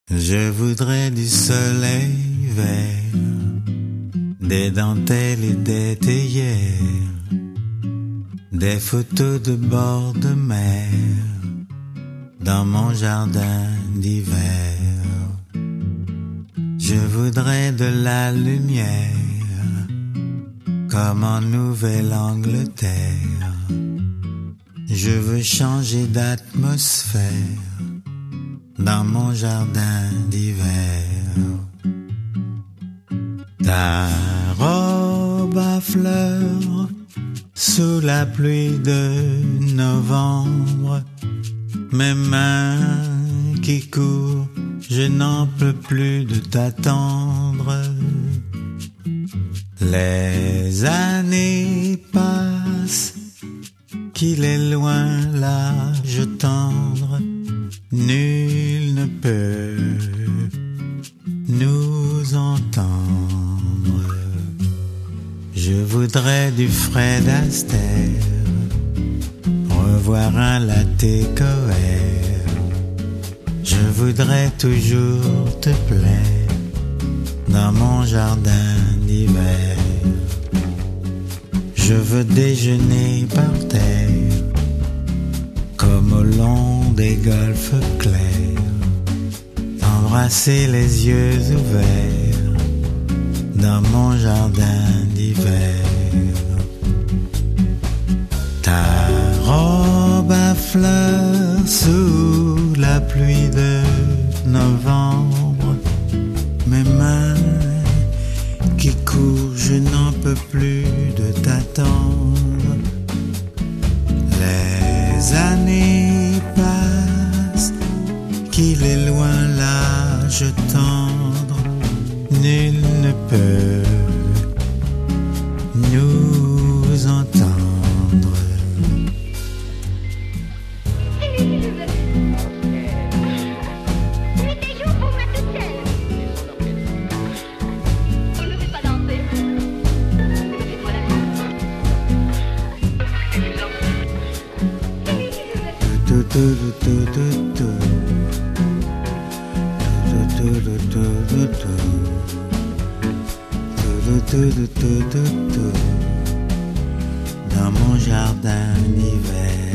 Je voudrais du soleil vert, des dentelles et des théières, des photos de bord de mer dans mon jardin d'hiver. Je voudrais de la lumière comme en Nouvelle-Angleterre. Je veux changer d'atmosphère dans mon jardin d'hiver. Ta robe à fleurs sous la pluie de novembre, mes mains qui courent, je n'en peux plus de t'attendre. Les années passent, qu'il est loin l'âge tendre, nul ne peut nous entendre. Je voudrais du Fred Astaire, revoir un latte coère. Je voudrais toujours te plaire dans mon jardin d'hiver. Je veux déjeuner par terre comme au long des golfes clairs, embrasser les yeux ouverts dans mon jardin d'hiver. Ta robe à fleurs sous la pluie de novembre, mes mains qui courent, je n'en peux plus de t'attendre. Les années passent, qu'il est loin l'âge tendre, nul ne peut nous entendre. Dans mon jardin d'hiver.